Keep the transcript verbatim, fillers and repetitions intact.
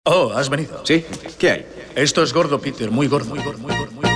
Oh, has venido. ¿Sí? ¿Qué hay? Esto es gordo, Peter. Muy gordo, muy gordo, muy gordo. Muy gordo.